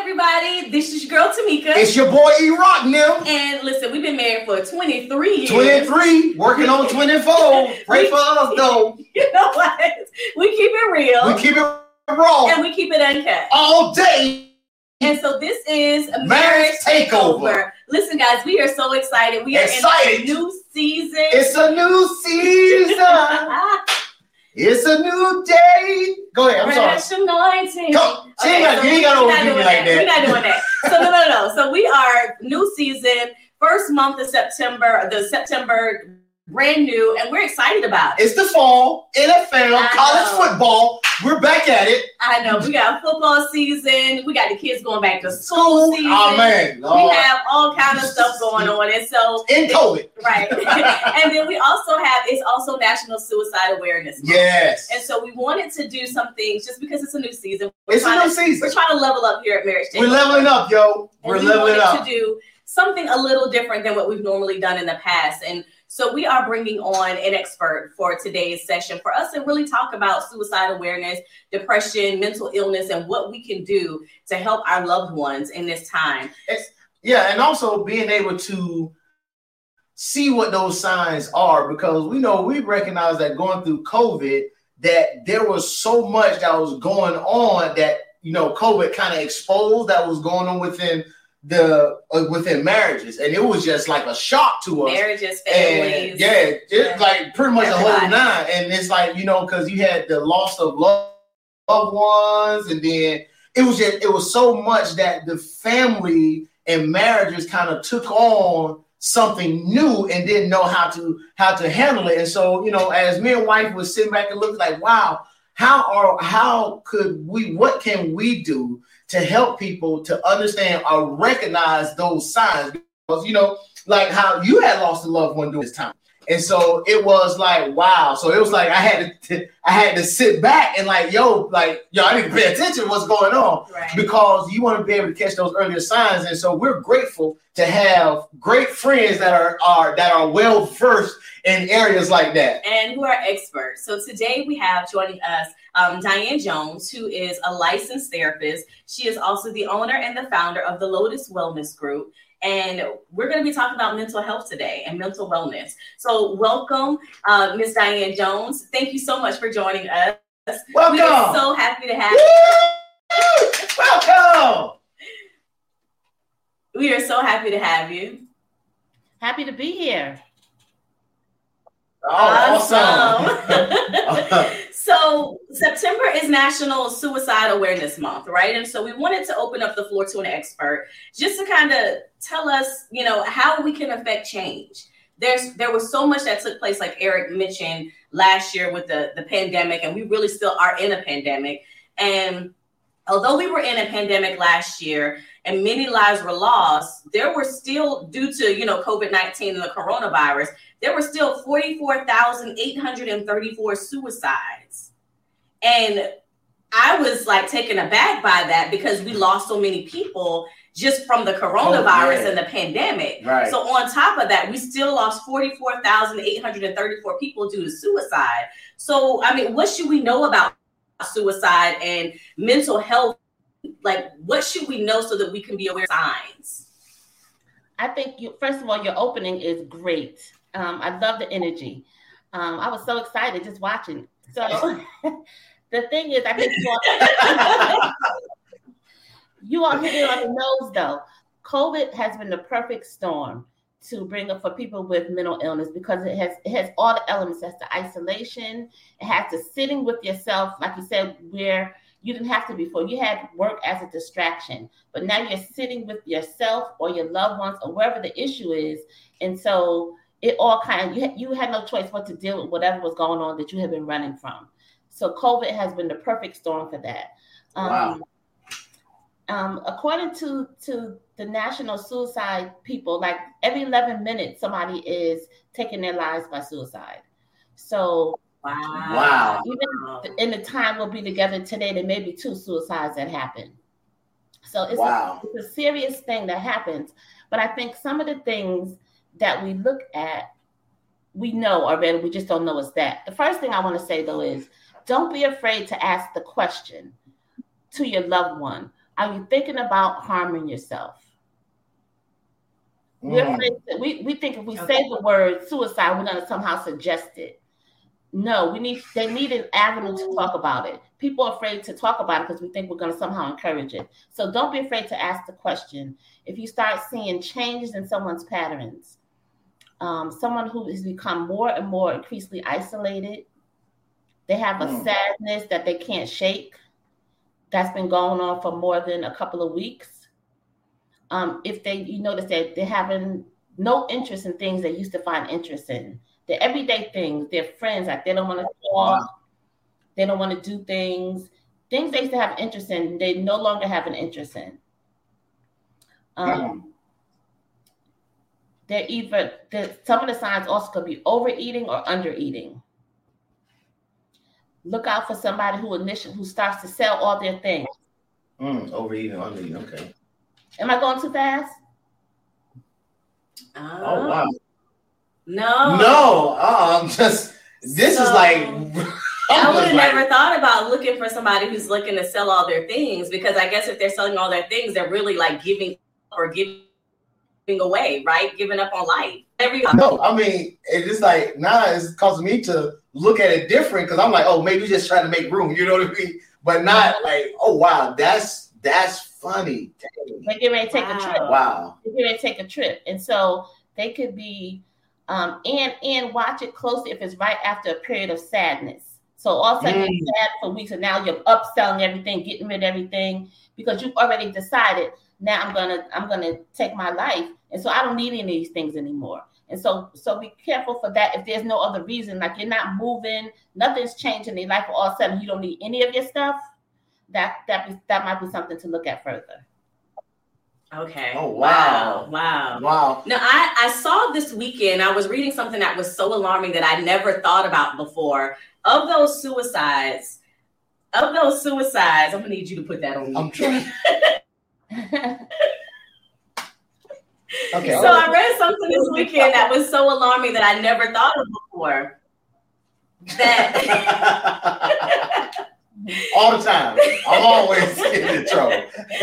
everybody. This is your girl, Tamika. It's your boy, E-Rock, now. And listen, we've been married for 23 years. 23, working on 24. Pray for us, though. You know what? We keep it real. We keep it raw. And we keep it uncut. All day. And so this is Marriage Takeover. Listen, guys, we are so excited. We are in a new season. It's a new season. It's a new day. Go ahead. I'm sorry. Anointing. Come, you ain't got to overdo me like that. We're not doing that. So no. So we are new season, first month of September, the September brand new, and we're excited about it. It's the fall, NFL, college football. We're back at it. I know. We got football season. We got the kids going back to school season. Oh, man. Lord. We have all kinds of stuff going on. And so in COVID. Right. And then we also have, it's also National Suicide Awareness Month. Yes. And so we wanted to do some things just because it's a new season. It's a new season. We're trying to level up here at Marriage Takeover. We're leveling up, yo. We're leveling up. To do something a little different than what we've normally done in the past. And so we are bringing on an expert for today's session for us to really talk about suicide awareness, depression, mental illness, and what we can do to help our loved ones in this time. And also being able to see what those signs are, because we recognize that going through COVID, that there was so much that was going on that, COVID kind of exposed that was going on within within marriages, and it was just like a shock to us. Marriages, families, and it's like pretty much everybody. A whole nine. And it's like because you had the loss of loved ones, and then it was so much that the family and marriages kind of took on something new and didn't know how to handle it. And so as me and wife was sitting back and looking like, wow, what can we do to help people to understand or recognize those signs? Because, like how you had lost a loved one during this time. And so it was like, wow. So it was like I had to sit back and I need to pay attention to what's going on, right? Because you want to be able to catch those earlier signs. And so we're grateful to have great friends that are well versed in areas like that and who are experts. So today we have joining us Diane Jones, who is a licensed therapist. She is also the owner and the founder of the Lotus Wellness Group. And we're going to be talking about mental health today and mental wellness. So welcome, Ms. Diane Jones. Thank you so much for joining us. Welcome. We are so happy to have you. Welcome. We are so happy to have you. Happy to be here. Awesome. So September is National Suicide Awareness Month, right? And so we wanted to open up the floor to an expert just to kind of tell us, how we can affect change. There was so much that took place, like Eric mentioned last year with the pandemic, and we really still are in a pandemic. And although we were in a pandemic last year and many lives were lost, there were still, due to, COVID-19 and the coronavirus, there were still 44,834 suicides. And I was taken aback by that because we lost so many people just from the coronavirus and the pandemic. Right. So on top of that, we still lost 44,834 people due to suicide. So, what should we know about suicide and mental health? What should we know so that we can be aware of signs? I think first of all, your opening is great. I love the energy. I was so excited just watching. So the thing is, I think you all hit it on the nose, though. COVID has been the perfect storm to bring up for people with mental illness because it has all the elements. That's the isolation. It has the sitting with yourself, like you said, where you didn't have to before. You had work as a distraction, but now you're sitting with yourself or your loved ones or wherever the issue is. And so it all you had no choice but to deal with whatever was going on that you had been running from. So COVID has been the perfect storm for that. Wow. According to the National Suicide people, every 11 minutes, somebody is taking their lives by suicide. So wow. Even in the time we'll be together today, there may be 2 suicides that happen. So it's a serious thing that happens. But I think some of the things that we look at, we know already, we just don't know is that. The first thing I want to say, though, is don't be afraid to ask the question to your loved one. Are you thinking about harming yourself? We're afraid that we think if we say the word suicide, we're going to somehow suggest it. No, they need an avenue to talk about it. People are afraid to talk about it because we think we're going to somehow encourage it. So don't be afraid to ask the question. If you start seeing changes in someone's patterns, someone who has become more and more increasingly isolated, they have a sadness that they can't shake, that's been going on for more than a couple of weeks. If you notice that they're having no interest in things they used to find interest in, the everyday things, their friends, like they don't want to talk, they don't want to do things they used to have interest in, they no longer have an interest in. They're either some of the signs also could be overeating or undereating. Look out for somebody who starts to sell all their things. Overeating, undereating, okay. Am I going too fast? Oh wow. No. I'm just. This is like. I would have never thought about looking for somebody who's looking to sell all their things, because I guess if they're selling all their things, they're really like giving away, right? Giving up on life. No, I mean, it's just like now it's causing me to look at it different, because I'm like, oh, maybe you're just trying to make room, you know what I mean? But not like, oh wow, that's funny. They get ready to take a trip. Wow. They get ready to take a trip. And so they could be, and watch it closely if it's right after a period of sadness. So all of a sudden you're sad for weeks, and now you're upselling everything, getting rid of everything, because you've already decided, now I'm gonna take my life. And so I don't need any of these things anymore. And so be careful for that. If there's no other reason, like you're not moving, nothing's changing in your life, all of a sudden you don't need any of your stuff, that might be something to look at further. Okay. Oh, wow. Now, I saw this weekend, I was reading something that was so alarming that I never thought about before. Of those suicides, I'm going to need you to put that on me. I'm trying. Okay. So I read something this weekend that was so alarming that I never thought of before. That all the time. I'm always in trouble.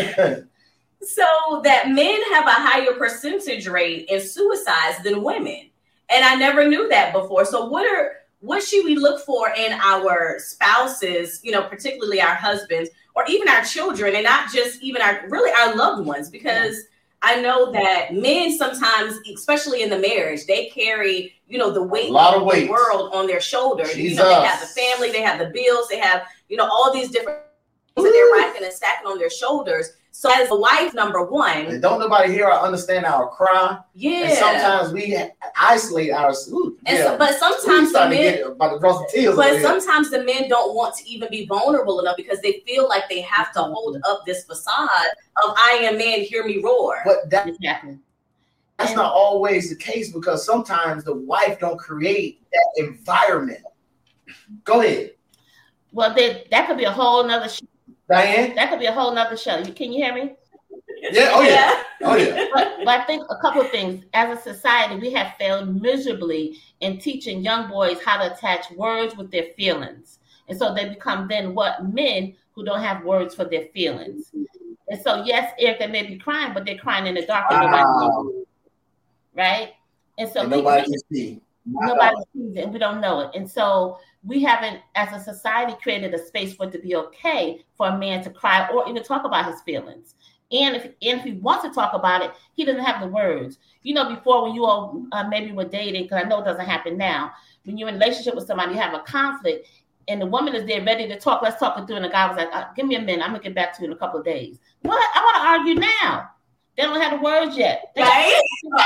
So that men have a higher percentage rate in suicides than women. And I never knew that before. So what should we look for in our spouses, particularly our husbands, or even our children, and not just even our loved ones? Because I know that men sometimes, especially in the marriage, they carry, the weight of the world on their shoulders. They have the family, they have the bills, they have, all these different things that they're racking and stacking on their shoulders. So as a wife, number one, and don't nobody hear or understand our cry. Yeah. And sometimes we isolate ourselves. But sometimes the men, sometimes the men don't want to even be vulnerable enough, because they feel like they have to hold up this facade of I am man, hear me roar. But that's not always the case, because sometimes the wife don't create that environment. Go ahead. Well, that could be a whole nother show. Diane? That could be a whole nother show. Can you hear me? Yeah. Oh, yeah. Oh, yeah. But I think a couple of things. As a society, we have failed miserably in teaching young boys how to attach words with their feelings. And so they become then men who don't have words for their feelings. And so, yes, Eric, they may be crying, but they're crying in the dark. Right? And so nobody can see. Nobody sees it, and we don't know it. And so we haven't, as a society, created a space for it to be okay for a man to cry or even talk about his feelings. And if he wants to talk about it, he doesn't have the words. Before when you all maybe were dating, because I know it doesn't happen now, when you're in a relationship with somebody, you have a conflict, and the woman is there ready to talk. Let's talk it through. And the guy was like, give me a minute. I'm going to get back to you in a couple of days. What? I want to argue now. They don't have the words yet. Right?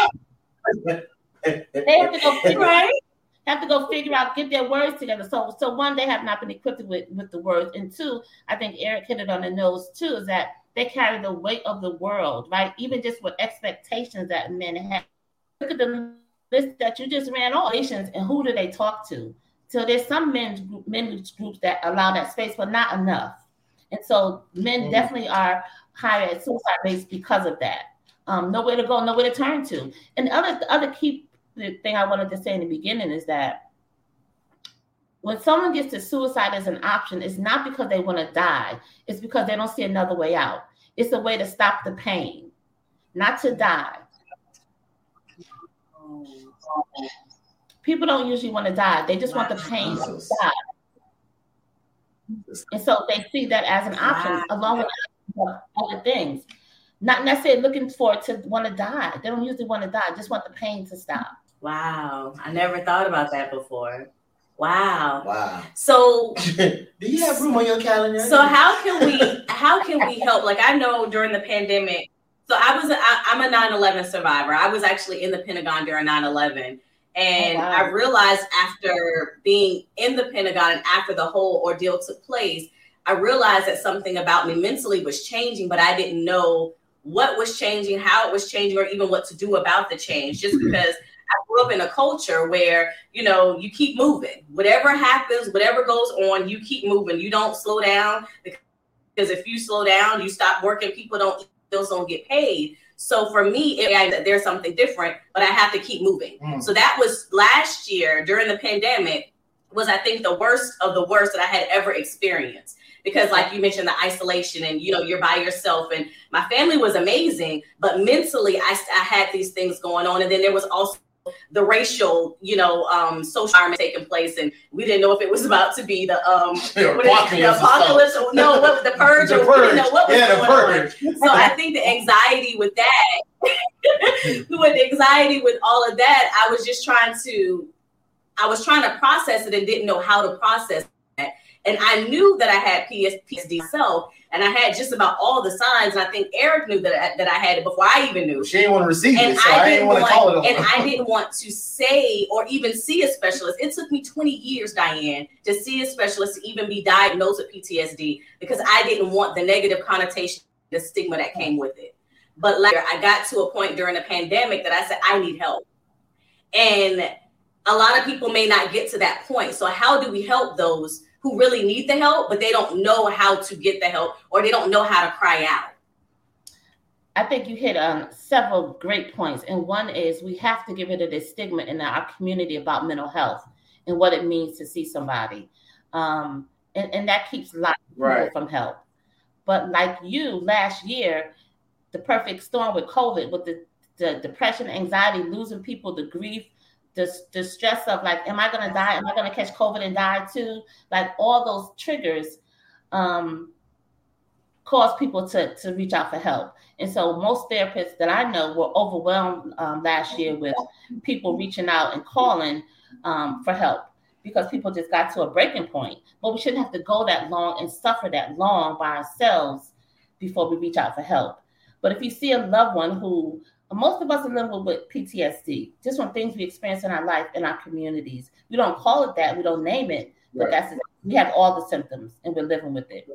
They have to go figure out, get their words together. So one, they have not been equipped with the words. And two, I think Eric hit it on the nose too, is that they carry the weight of the world, right? Even just with expectations that men have. Look at the list that you just ran off, and who do they talk to? So there's some men's groups that allow that space, but not enough. And so men definitely are higher at suicide rates because of that. Nowhere to go, nowhere to turn to. And the other key thing I wanted to say in the beginning is that when someone gets to suicide as an option, it's not because they want to die. It's because they don't see another way out. It's a way to stop the pain, not to die. People don't usually want to die. They just want the pain to stop. And so they see that as an option, along with other things. Not necessarily looking forward to want to die. They don't usually want to die. Just want the pain to stop. Wow. I never thought about that before. Wow. Wow. So do you have room on your calendar? So how can we help? Like, I know during the pandemic, so I'm a 9/11 survivor. I was actually in the Pentagon during 9/11. And I realized after being in the Pentagon and after the whole ordeal took place, I realized that something about me mentally was changing, but I didn't know what was changing, how it was changing, or even what to do about the change, just because I grew up in a culture where, you know, you keep moving. Whatever happens, whatever goes on, you keep moving. You don't slow down, because if you slow down, you stop working, bills don't get paid. So for me, there's something different, but I have to keep moving. So that was last year during the pandemic was, I think, the worst of the worst that I had ever experienced. Because like you mentioned, the isolation and, you know, you're by yourself, and my family was amazing, but mentally I had these things going on. And then there was also the racial, you know, social environment taking place, and we didn't know if it was about to be the apocalypse or no, what the purge, or you know what was going on. So I think the anxiety with that, with the anxiety with all of that, I was trying to process it and didn't know how to process that. And I knew that I had PTSD myself, and I had just about all the signs. And I think Eric knew that I had it before I even knew. She didn't want to receive it, so I didn't want to call it on. And I didn't want to say or even see a specialist. It took me 20 years, Diane, to see a specialist, to even be diagnosed with PTSD, because I didn't want the negative connotation, the stigma that came with it. But later, I got to a point during the pandemic that I said, I need help. And a lot of people may not get to that point. So how do we help those who really need the help, but they don't know how to get the help, or they don't know how to cry out? I think you hit on several great points. And one is we have to get rid of this stigma in our community about mental health and what it means to see somebody. And that keeps a lot of people from help. But like you, last year, the perfect storm with COVID, with the depression, anxiety, losing people, the grief, the stress of like, am I going to die? Am I going to catch COVID and die too? Like all those triggers cause people to reach out for help. And so most therapists that I know were overwhelmed last year with people reaching out and calling for help, because people just got to a breaking point. But we shouldn't have to go that long and suffer that long by ourselves before we reach out for help. But if you see a loved one who, most of us are living with PTSD, just from things we experience in our life, in our communities. We don't call it that, we don't name it, but we have all the symptoms and we're living with it.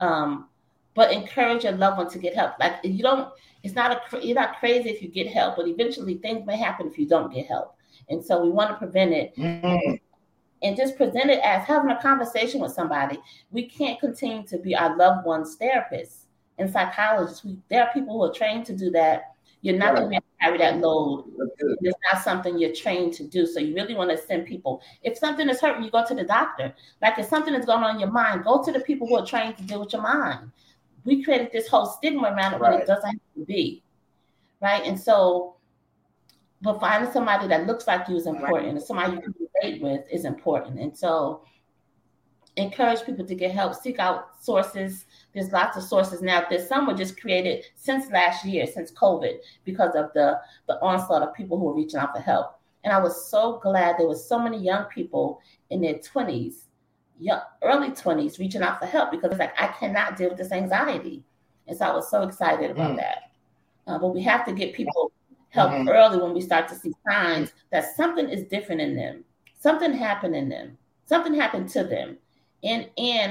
But encourage your loved one to get help. Like you're not crazy if you get help, but eventually things may happen if you don't get help. And so we want to prevent it and just present it as having a conversation with somebody. We can't continue to be our loved one's therapists and psychologists. There are people who are trained to do that. You're not going to be able to carry that load. It's not something you're trained to do. So you really want to send people. If something is hurting, you go to the doctor. Like if something is going on in your mind, go to the people who are trained to deal with your mind. We created this whole stigma around it when it doesn't have to be. Right? And so, but finding somebody that looks like you is important. And somebody you can relate with is important. And so encourage people to get help, seek out sources. There's lots of sources now. There's some were just created since last year, since COVID, because of the onslaught of people who are reaching out for help. And I was so glad there was so many young people in their 20s, early 20s, reaching out for help, because it's like, I cannot deal with this anxiety. And so I was so excited about that. But we have to get people help early when we start to see signs that something is different in them. Something happened in them. Something happened to them. And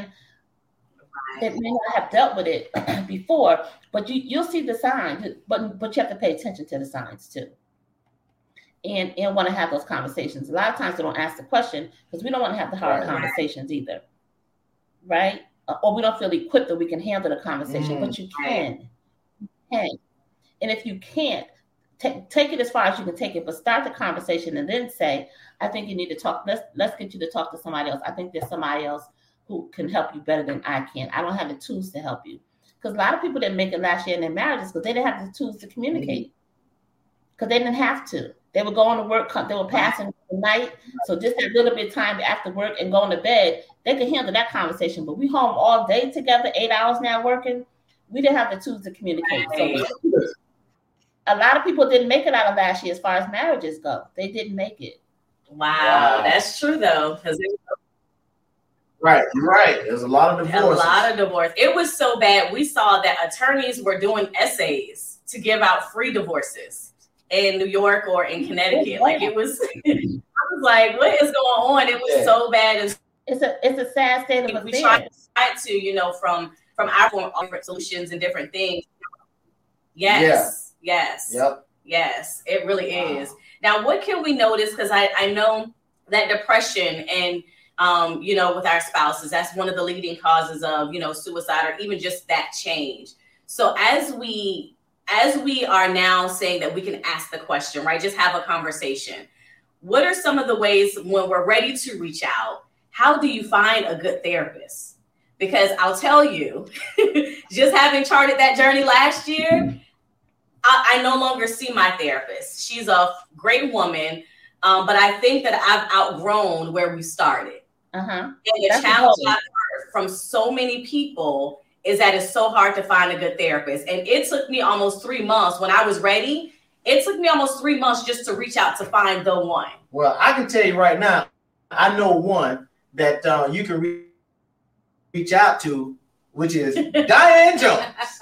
they may not have dealt with it before, but you'll see the signs, but you have to pay attention to the signs too. And want to have those conversations. A lot of times they don't ask the question because we don't want to have the hard conversations either, right? Or we don't feel equipped that we can handle the conversation, but you can. And if you can't, take it as far as you can take it, but start the conversation and then say, I think you need to talk. Let's get you to talk to somebody else. I think there's somebody else who can help you better than I can. I don't have the tools to help you. Because a lot of people didn't make it last year in their marriages because they didn't have the tools to communicate. Because they didn't have to. They were going to work, they were passing the night. So just a little bit of time after work and going to bed, they could handle that conversation. But we home all day together, 8 hours now working. We didn't have the tools to communicate. So a lot of people didn't make it out of last year as far as marriages go. They didn't make it. Wow. That's true though. Right. There's a lot of divorce. It was so bad. We saw that attorneys were doing essays to give out free divorces in New York or in Connecticut. Like it was, I was like, what is going on? It was so bad. It's a sad state of affairs. We tried to, from our different solutions and different things. Yes. Yep. Yes, it really is. Now, what can we notice? Because I know that depression and, with our spouses, that's one of the leading causes of, suicide or even just that change. So as we are now saying that we can ask the question, right? Just have a conversation. What are some of the ways when we're ready to reach out? How do you find a good therapist? Because I'll tell you, just having charted that journey last year, I no longer see my therapist. She's a great woman, but I think that I've outgrown where we started. And the challenge I've heard from so many people is that it's so hard to find a good therapist. And it took me almost 3 months when I was ready. It took me almost 3 months just to reach out to find the one. Well, I can tell you right now, I know one that you can reach out to, which is Diane Jones.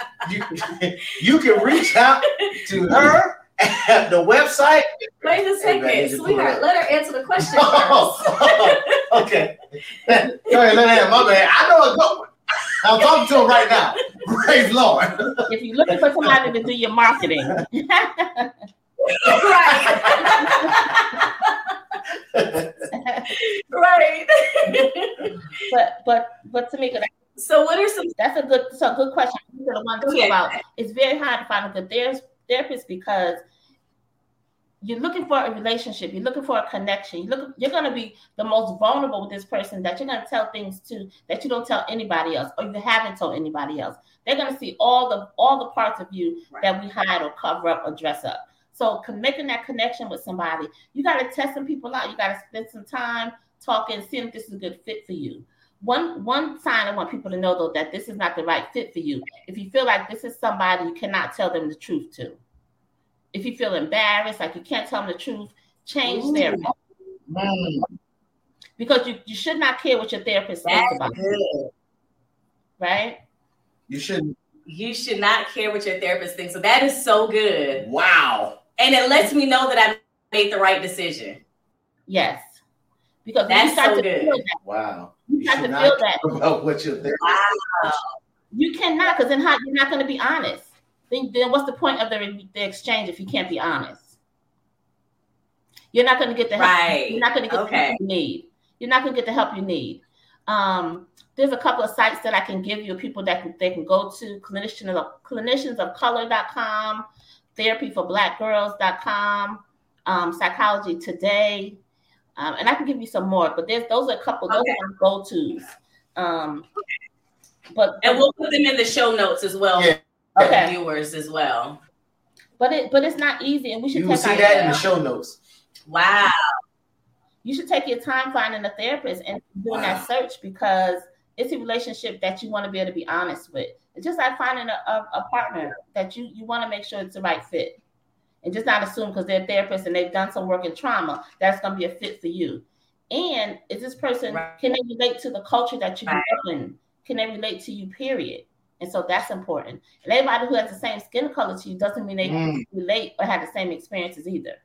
You can reach out to her at the website. Wait a second, sweetheart. Let her answer the question first. Okay. Sorry, let her have my bad. I know a good one. I'm talking to him right now. Praise Lord. If you're looking for somebody to do your marketing. Right. But Tamika, so what are some? That's a good question. The one too about it's very hard to find a good therapist because you're looking for a relationship, you're looking for a connection. You're going to be the most vulnerable with this person that you're going to tell things to that you don't tell anybody else, or you haven't told anybody else. They're going to see all the parts of you that we hide or cover up or dress up. So making that connection with somebody, you got to test some people out. You got to spend some time talking, seeing if this is a good fit for you. One sign I want people to know, though, that this is not the right fit for you. If you feel like this is somebody you cannot tell them the truth to. If you feel embarrassed, like you can't tell them the truth, change therapy. Because you should not care what your therapist thinks about you. Right? You shouldn't. You should not care what your therapist thinks. So that is so good. Wow. And it lets me know that I made the right decision. Yes. Because that's so good. Wow. You have to feel that. About what your therapist thinks. You cannot, because then you're not going to be honest. Then what's the point of the exchange if you can't be honest? You're not going to get the help. You're not going to get the help you need. You're not going to get the help you need. There's a couple of sites that I can give you, people that they can go to, cliniciansofcolor.com, therapyforblackgirls.com, Psychology Today, and I can give you some more. But those are a couple. Those are go-tos. And we'll put them in the show notes as well. Yeah. For the viewers as well. But it's not easy, and we should. You will see that in the show notes. Wow. You should take your time finding a therapist and doing that search because it's a relationship that you want to be able to be honest with. It's just like finding a partner that you want to make sure it's the right fit. And just not assume because they're a therapist and they've done some work in trauma, that's going to be a fit for you. And is this person, can they relate to the culture that you grew up in? Can they relate to you, period? And so that's important. And everybody who has the same skin color to you doesn't mean they relate or have the same experiences either.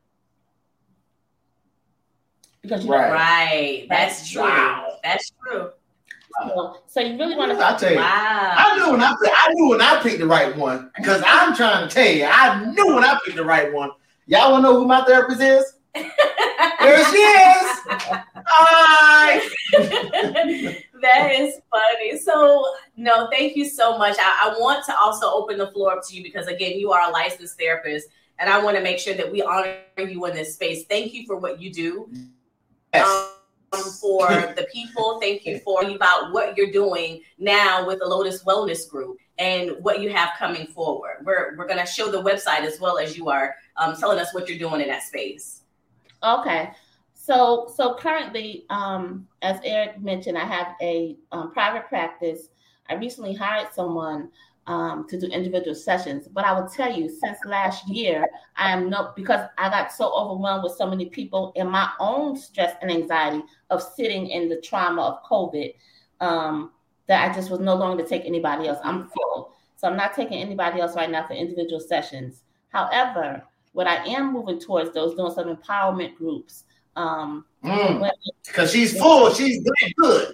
Because you that's true. Wow. That's true. So you really want to. I'll tell you. Wow. I knew when I picked the right one because I'm trying to tell you, I knew when I picked the right one. Y'all want to know who my therapist is? There she is. Hi. That is funny. So, no, thank you so much. I want to also open the floor up to you because, again, you are a licensed therapist, and I want to make sure that we honor you in this space. Thank you for what you do. Yes. For the people, thank you for about what you're doing now with the Lotus Wellness Group and what you have coming forward. We're going to show the website as well as you are telling us what you're doing in that space. Okay. So currently, as Eric mentioned, I have a private practice. I recently hired someone to do individual sessions. But I will tell you, since last year, because I got so overwhelmed with so many people and my own stress and anxiety of sitting in the trauma of COVID, that I just was no longer to take anybody else. I'm full. So I'm not taking anybody else right now for individual sessions. However, what I am moving towards those doing some empowerment groups. Because she's full, she's doing good.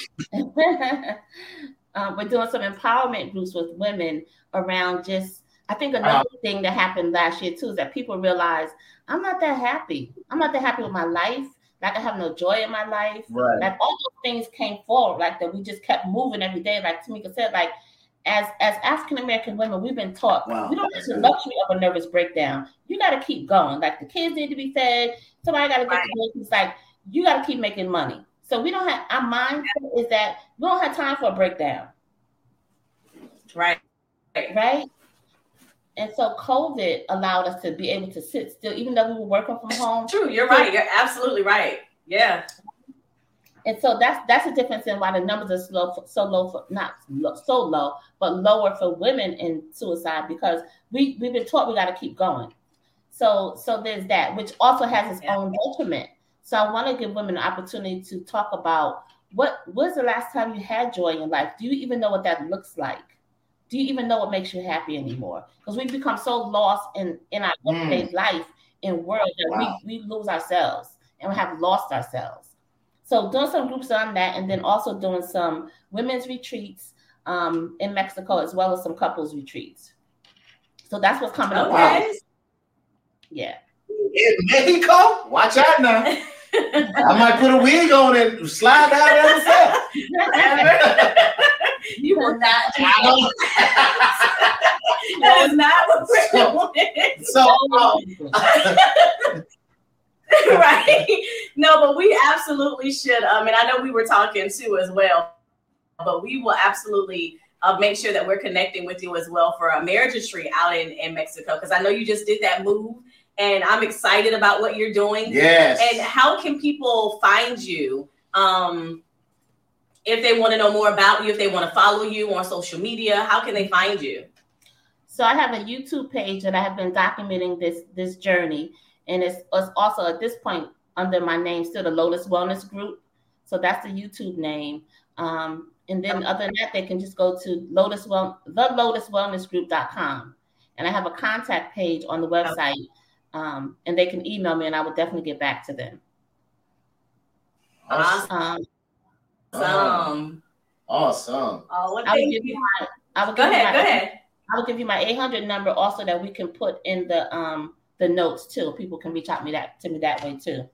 We're doing some empowerment groups with women around just, I think another thing that happened last year too is that people realize I'm not that happy. I'm not that happy with my life. Like I have no joy in my life. Right. Like all those things came forward, like that we just kept moving every day. Like Tamika said, like as African-American women, we've been taught we don't have the luxury of a nervous breakdown. You got to keep going. Like the kids need to be fed. Somebody got to get to work. It's like, you got to keep making money. So we don't have, our mindset is that we don't have time for a breakdown. Right. And so COVID allowed us to be able to sit still, even though we were working from home. True. You're right. You're absolutely right. Yeah. And so that's the difference in why the numbers are so low, but lower for women in suicide, because we've been taught we got to keep going. So there's that, which also has its own detriment. So I want to give women an opportunity to talk about what was the last time you had joy in life? Do you even know what that looks like? Do you even know what makes you happy anymore? Because we've become so lost in our everyday life and world that we lose ourselves and we have lost ourselves. So doing some groups on that, and then also doing some women's retreats in Mexico, as well as some couples retreats. So that's what's coming up. Yeah. In Mexico? Watch out now. I might put a wig on and slide down there myself. You will not. That is not what we're doing. So, right? No, but we absolutely should. And I know we were talking too as well, but we will absolutely make sure that we're connecting with you as well for a marriage retreat out in Mexico, because I know you just did that move, and I'm excited about what you're doing. Yes. And how can people find you? If they want to know more about you, if they want to follow you on social media, how can they find you? So I have a YouTube page that I have been documenting this journey. And it's also at this point under my name, still the Lotus Wellness Group. So that's the YouTube name. And then other than that, they can just go to thelotuswellnessgroup.com. And I have a contact page on the website. And they can email me, and I will definitely get back to them. Awesome. Awesome. Oh, well, Go ahead. I will give you my 800 number also that we can put in the notes too. People can reach out to me that way too.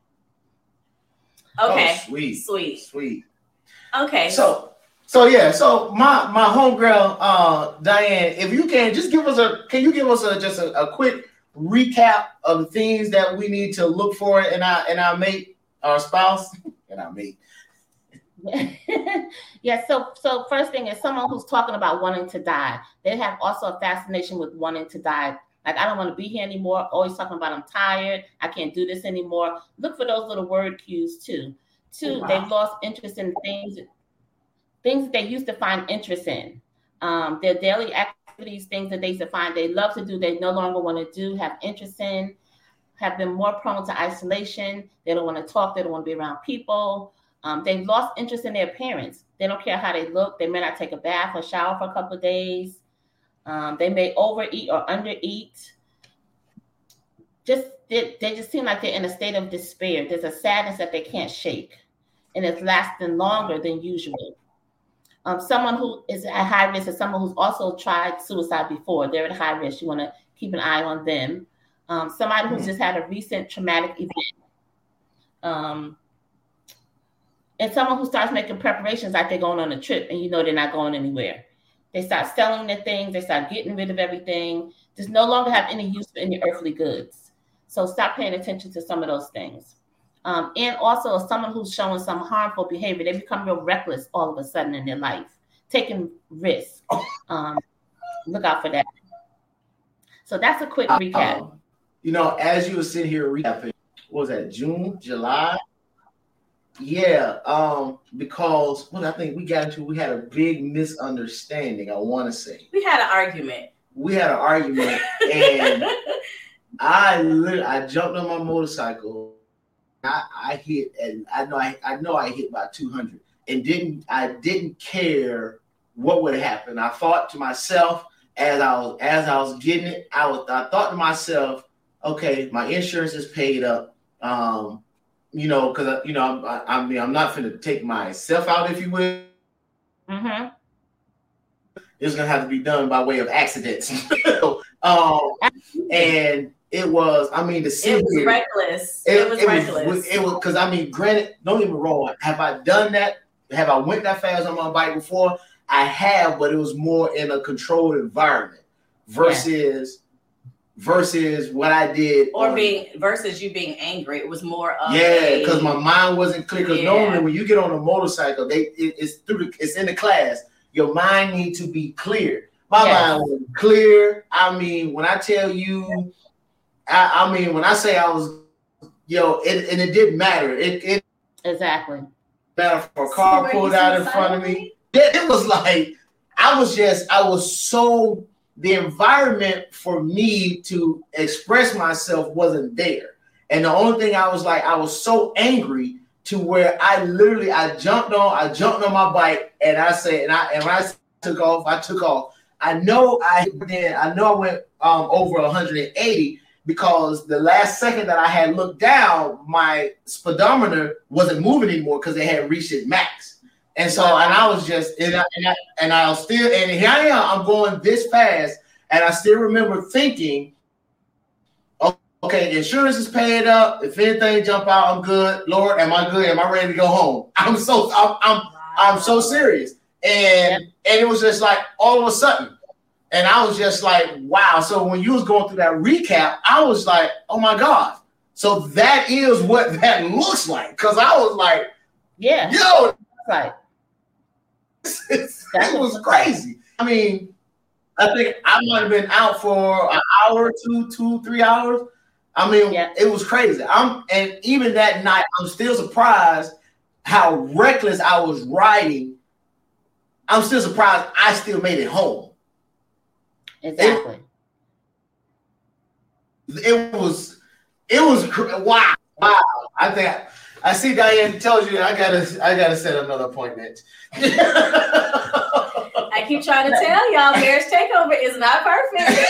Okay. Oh, sweet. Okay. So my homegirl Diane, if you can just give us a quick recap of the things that we need to look for in our mate, our spouse, and our mate. Yeah. So first thing is someone who's talking about wanting to die. They have also a fascination with wanting to die. Like, I don't want to be here anymore. Always talking about I'm tired. I can't do this anymore. Look for those little word cues too. Wow. They've lost interest in things that they used to find interest in. Their daily activities, things that they used to find they love to do, they no longer want to do, have interest in, have been more prone to isolation. They don't want to talk. They don't want to be around people. They've lost interest in their appearance. They don't care how they look. They may not take a bath or shower for a couple of days. They may overeat or undereat. They just seem like they're in a state of despair. There's a sadness that they can't shake, and it's lasting longer than usual. Someone who is at high risk is someone who's also tried suicide before. They're at high risk. You want to keep an eye on them. Somebody who's just had a recent traumatic event. And someone who starts making preparations like they're going on a trip, and they're not going anywhere. They start selling their things. They start getting rid of everything. Just no longer have any use for any earthly goods. So stop paying attention to some of those things. And also someone who's showing some harmful behavior. They become real reckless all of a sudden in their life. taking risks. Look out for that. So that's a quick recap. As you were sitting here recapping, what was that, June, July? Yeah, because I think we had a big misunderstanding, I want to say. We had an argument. And I jumped on my motorcycle. I hit, and I know I hit by 200, and I didn't care what would happen. I thought to myself as I was getting it, I thought to myself, okay, my insurance is paid up. Because I'm not going to take myself out, if you will. Mm-hmm. It's gonna have to be done by way of accidents. And it was, reckless. It was reckless. It was because granted, don't get me wrong. Have I done that? Have I went that fast on my bike before? I have, but it was more in a controlled environment versus what I did. Versus you being angry. It was more of because my mind wasn't clear. Because normally when you get on a motorcycle, it's in the class. Your mind needs to be clear. My mind was clear. When I tell you, when I say I was, and it didn't matter. It exactly matter for a car pulled out in front of me. It was like the environment for me to express myself wasn't there. And the only thing I was so angry to where I jumped on my bike and when I took off. I know I went over 180 because the last second that I had looked down, my speedometer wasn't moving anymore because it had reached its max. And so, and I was just, and here I am, I'm going this fast. And I still remember thinking, okay, insurance is paid up. If anything jump out, I'm good. Lord, am I good? Am I ready to go home? I'm so serious. And it was just like all of a sudden. And I was just like, wow. So when you was going through that recap, I was like, oh my God. So that is what that looks like. Cause I was like, right. It was crazy. I think I might have been out for an hour, 2-3 hours. It was crazy. And even that night, I'm still surprised how reckless I was riding. I'm still surprised I still made it home. Exactly. It was wow. I think I see Diane tells you I gotta set another appointment. I keep trying to tell y'all, Marriage Takeover is not perfect.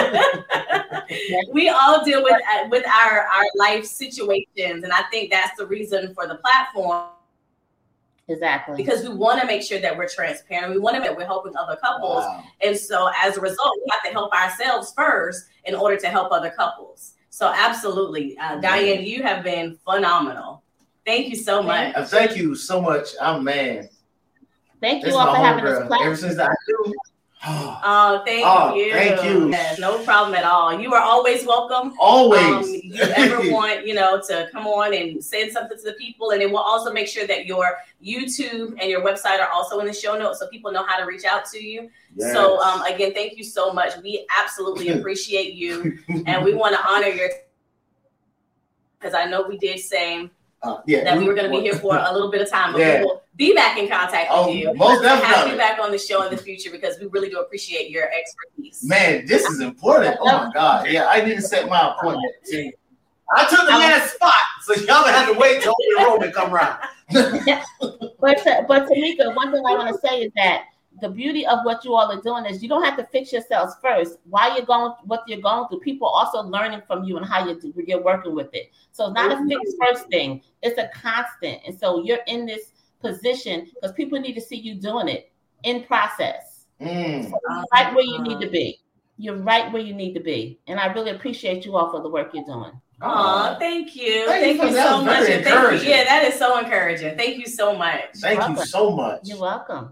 We all deal with our life situations, and I think that's the reason for the platform. Exactly. Because we want to make sure that we're transparent. We want to make sure we're helping other couples. Wow. And so as a result, we have to help ourselves first in order to help other couples. So absolutely. Diane, you have been phenomenal. Thank you so much. Thank you so much. Thank you all for having this platform. Ever since I do. Thank you. Thank you. Yes, no problem at all. You are always welcome. Always. You ever want, to come on and say something to the people, and it will also make sure that your YouTube and your website are also in the show notes so people know how to reach out to you. Yes. So again, thank you so much. We absolutely appreciate you, and we want to honor your, because I know we did say that we were going to be here for a little bit of time, but we will be back in contact with you. Most definitely. Have you back on the show in the future because we really do appreciate your expertise. Man, this is important. Oh my God. Yeah, I didn't set my appointment. See, I took the last spot, so y'all gonna have to wait till the room to come around. But Tamika, one thing I want to say is that the beauty of what you all are doing is you don't have to fix yourselves first. While you're going, what you're going through, people are also learning from you and how you're working with it. So it's not a fix first thing; it's a constant. And so you're in this position because people need to see you doing it in process. So you're right where you need to be. You're right where you need to be, and I really appreciate you all for the work you're doing. Oh, thank you. Thank you so much. Thank you. Yeah, that is so encoraging. Thank you so much. Thank you so much. You're welcome.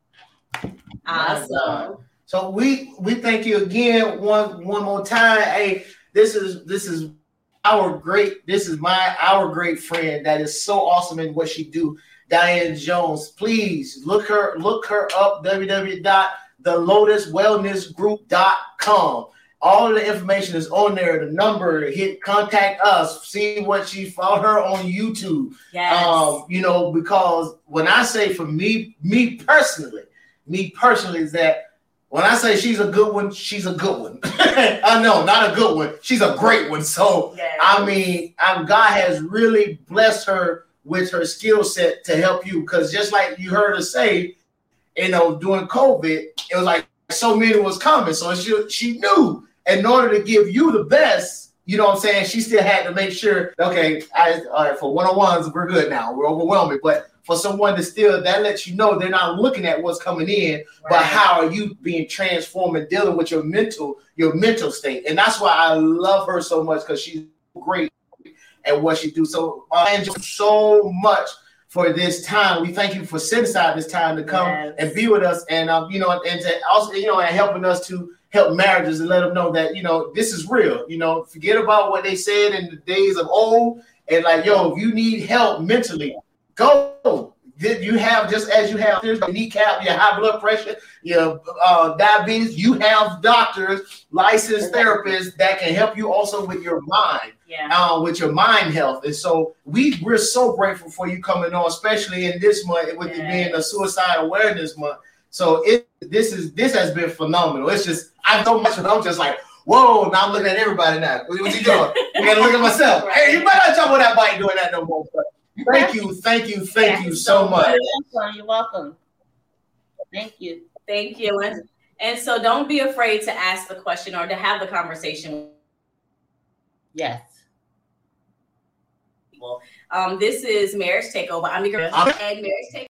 Awesome. So we thank you again one more time. Hey, this is our great friend that is so awesome in what she do, Diane Jones. Please look her up, www.thelotuswellnessgroup.com. All of the information is on there. The number, contact us, see what she, follow her on YouTube. Yes. Because when I say for me personally is that when I say she's a good one, she's a good one. I know, not a good one. She's a great one. So, yes. I mean, God has really blessed her with her skill set to help you. Because just like you heard her say, during COVID, it was like so many was coming. So she knew in order to give you the best, you know what I'm saying, she still had to make sure, okay, all right, for one-on-ones, we're good now. We're overwhelming. But for someone to still, that lets you know they're not looking at what's coming in, right, but how are you being transformed and dealing with your mental state. And that's why I love her so much, because she's great at what she do. So I enjoy so much for this time. We thank you for setting aside this time to come and be with us, and and to also and helping us to help marriages and let them know that this is real. Forget about what they said in the days of old, and if you need help mentally, go. You have, just as you have your kneecap, your high blood pressure, your diabetes, you have doctors, licensed therapists that can help you also with your mind, with your mind health. And so we're so grateful for you coming on, especially in this month with it being a Suicide Awareness Month. So this has been phenomenal. It's just, I'm so much, I'm just like, whoa, now I'm looking at everybody now. What you doing? I gotta look at myself. Right. Hey, you better not talk about that bike doing that no more. Thank you so much. You're welcome. Thank you. And so don't be afraid to ask the question or to have the conversation. Yes. This is Marriage Takeover. I'm your girl, and Marriage Takeover